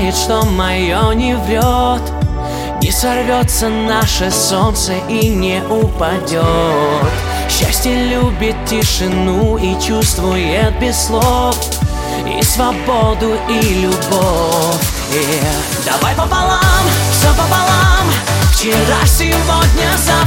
знает, что мое не врет. Не сорвется наше солнце и не упадет. Счастье любит тишину и чувствует без слов и свободу, и любовь. Давай пополам, все пополам. Вчера, сегодня, завтра.